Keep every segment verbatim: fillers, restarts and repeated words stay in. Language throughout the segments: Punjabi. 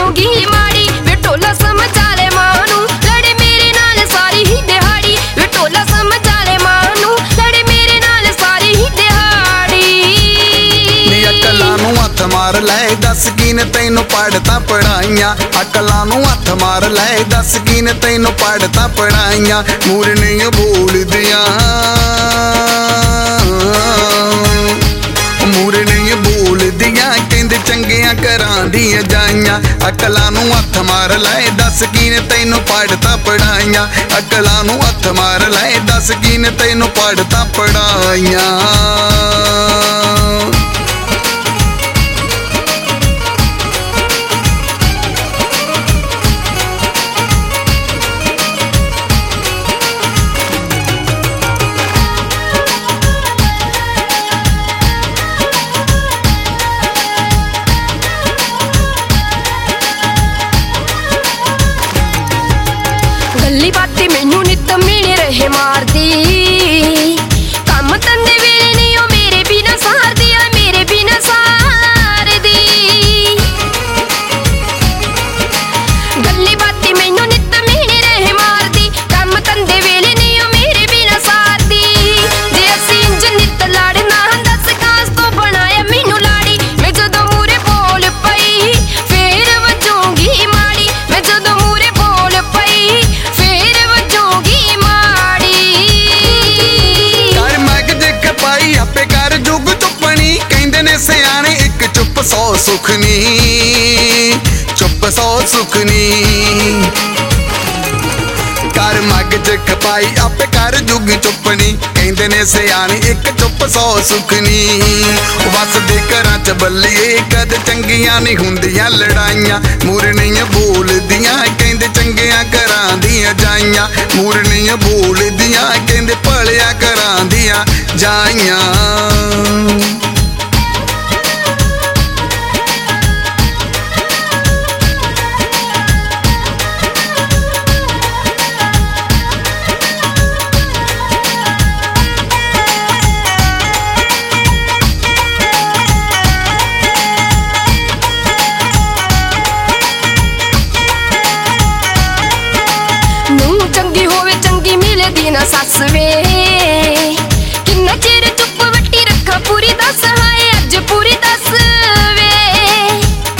ਵਜੂਗੀ ਮਾੜੀ ਵੇ ਢੋਲਾ ਸਮਝਾ ਲੈ ਮਾਂ ਨੂੰ ਲੜੇ ਮੇਰੇ ਨਾਲ ਸਾਰੀ ਹੀ ਦਿਹਾੜੀ ਵੇ ਢੋਲਾ ਸਮਝਾ ਲੈ ਮਾਂ ਨੂੰ ਲੜੇ ਮੇਰੇ ਨਾਲ ਸਾਰੀ ਹੀ ਦਿਹਾੜੀ ਨੀ ਅਕਲਾਂ ਨੂੰ ਹੱਥ ਮਾਰ ਲੈ ਦੱਸ ਕਿਨੇ ਤੈਨੂੰ ਪੜ੍ਹਤਾ ਪੜਾਈਆਂ ਅਕਲਾਂ ਨੂੰ ਹੱਥ ਮਾਰ ਲੈ ਦੱਸ ਕਿਨੇ ਤੈਨੂੰ ਪੜ੍ਹਤਾ ਪੜਾਈਆਂ ਮੂਰਨੀਆਂ ਬੋਲਦੀਆਂ ਮੂਰਨੀਆਂ ਬੋਲਦੀਆਂ ਕਹਿੰਦੇ ਚੰਗੀਆਂ ਘਰਾਂ ਦੀਆਂ ਜਾਈਆਂ ਅਕਲਾਂ ਨੂੰ ਹੱਥ ਮਾਰ ਲੈ ਦੱਸ ਕਿਨੇ ਤੈਨੂੰ ਪੜ੍ਹਤਾ ਪੜਾਈਆਂ ਅਕਲਾਂ ਨੂੰ ਹੱਥ ਮਾਰ ਲੈ ਦੱਸ ਕਿਨੇ ਤੈਨੂੰ ਪੜ੍ਹਤਾ ਪੜਾਈਆਂ ਗੱਲੀ ਬਾਤੀ ਮੈਨੂੰ ਨਿੱਤ ਮਿਹਣੇ ਰਹੇ ਮਾਰਦੀ ਕੰਮ ਧੰਦੇ ਵੇਲੇ ਨੀ ਉਹ ਮੇਰੇ ਬਿਨਾ ਸਾਰਦੀ ਆ ਮੇਰੇ ਬਿਨਾ ਸਾਰਦੀ ਗੱਲੀ ਬਾਤੀ ਮੈਨੂੰ ਨਿੱਤ ਮਿਹਣੇ ਰਹੇ ਮਾਰਦੀ ਕੰਮ ਧੰਦੇ ਵੇਲੇ ਨੀ ਉਹ ਮੇਰੇ ਬਿਨਾ ਸਾਰਦੀ ਜੇ ਅਸੀਂ ਇੰਜ ਨਿੱਤ ਲੜਨਾ ਦੱਸ ਕਾਸ ਤੋਂ ਬਣਾਇਆ ਮੈਨੂੰ ਲਾੜੀ ਮੈਂ ਜਦੋਂ ਮੂਰੇ ਬੋਲ ਪਈ ਫੇਰ ਵਜੂਗੀ ਮਾੜੀ ਮੈਂ ਜਦੋਂ ਮੂਰੇ ਬੋਲ ਪਈ ਫੇਰ ਵਜੂਗੀ ਮਾੜੀ ਕਰ ਮਗ ਜਿੱਕ ਪਾਈ ਆਪੇ ਕਰ ਜੁਗ ਚੁੱਪਣੀ ਕਹਿੰਦੇ ਨੇ ਸਿਆਣੇ ਇੱਕ ਚੁੱਪ ਸੌ ਸੁਖਨੀ ਚੁੱਪ ਸੌ ਸੁਖਨੀ ਕਰ ਮਗ ਜਿੱਕ ਪਾਈ ਆਪੇ ਕਰ ਜੁਗ ਚੁੱਪਣੀ ਕਹਿੰਦੇ ਨੇ ਸਿਆਣੇ ਇੱਕ ਚੁੱਪ ਸੌ ਸੁਖਨੀ ਵਸਦੇ ਘਰਾਂ ਚ ਬੱਲੀਏ ਕਦ ਚੰਗੀਆਂ ਨਹੀਂ ਹੁੰਦੀਆਂ ਲੜਾਈਆਂ ਮੂਰਨੀਆਂ ਬੋਲਦੀਆਂ ਕਹਿੰਦੇ ਚੰਗੀਆਂ ਘਰਾਂ ਦੀਆਂ ਜਾਈਆਂ ਮੂਰਨੀਆਂ ਬੋਲਦੀਆਂ ਕਹਿੰਦੇ ਭਲਿਆ ਘਰਾਂ ਦੀਆਂ ਜਾਈਆਂ ਨੂੰ ਚੰਗੀ ਹੋਵੇ ਚੰਗੀ ਮਿਲਦੀ ਨਾ ਸੱਸ ਵੇ ਕਿੰਨਾ ਚਿਰ ਚੁੱਪ ਵੱਟੀ ਰੱਖਾਂ ਪੂਰੀ ਦੱਸ ਹਾਏ ਅੱਜ ਪੂਰੀ ਦੱਸ ਵੇ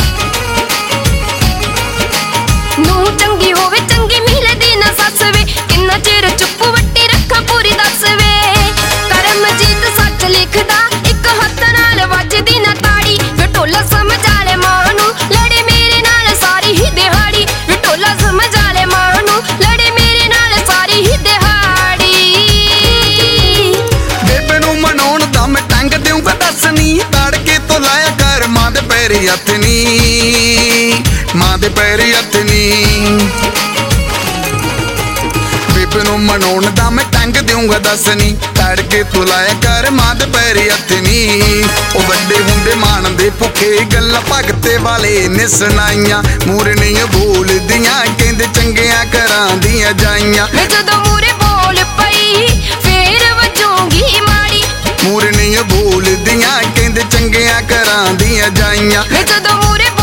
ਨੂੰ ਚੰਗੀ ਹੋਵੇ ਚੰਗੀ ਮਿਲਦੀ ਨਾ ਸੱਸ ਵੇ ਕਿੰਨਾ ਚਿਰ ਚੁੱਪ ਵੱਟੀ ਰੱਖਾਂ ਪੂਰੀ ਦੱਸ ਵੇ ਕਰਮਜੀਤ ਸੱਚ ਲਿਖਦਾ ਇੱਕ ਹੱਥ ਨਾਲ ਵੱਜਦੀ ਨਾ ਤਾੜੀ ਵੇ ਢੋਲਾ ਸਮਝਾ ਲੈ ਮਾਂ ਨੂੰ ਲੜੇ ਮੇਰੇ ਨਾਲ ਸਾਰੀ ਹੀ ਦਿਹਾੜੀ ਵੇ ਢੋਲਾ ਸਮਝਾ ਲੈ ਮਾਂ ਨੂੰ ਲੜੇ ਮੇਰੇ ਨਾਲ ਸਾਰੀ ਹੀ ਦਿਹਾੜੀ ਬੇਬੇ ਨੂੰ ਮਨਾਉਣ ਦਾ ਮੈਂ ਟੰਗ ਦੇਊਂਗਾ ਦੱਸਣੀ ਤੜਕੇ ਤੋਂ ਲਾਇਆ ਕਰ ਮਾਂ ਦੇ ਪੈਰੀ ਹੱਥ ਨੀ ਮਾਂ ਦੇ ਪੈਰੀ ਹੱਥ ਨੀ ਬੇਬੇ ਨੂੰ ਮਨਾਉਣ ਦਾ ਮੈਂ ਟੰਗ ਦੇਊਂਗਾ ਦੱਸਣੀ ਤੜਕੇ ਤੋਂ ਲਾਇਆ ਕਰ ਮਾਂ ਦੇ ਪੈਰੀ ਹੱਥ ਨੀ ਉਹ ਵੱਡੇ ਹੁੰਦੇ ਮਾਣ ਦੇ ਭੁੱਖੇ ਗੱਲਾਂ ਭਗਤੇ ਵਾਲੇ ਨੇ ਸੁਣਾਈਆਂ ਮੂਰਨੀਆਂ ਬੋਲਦੀਆਂ ਕਹਿੰਦੇ ਚੰਗੀਆਂ ਘਰਾਂ ਦੀਆਂ ਜਾਈਆਂ ਮੈਂ ਜਦੋਂ ਮੂਰੇ ਬੋਲ ਪਈ ਫੇਰ ਵਜੂਗੀ ਮਾੜੀ ਮੂਰਨੀਆਂ ਬੋਲਦੀਆਂ ਕਹਿੰਦੇ ਚੰਗੀਆਂ ਘਰਾਂ ਦੀਆਂ ਜਾਈਆਂ ਮੈਂ ਜਦੋਂ ਮੂਰੇ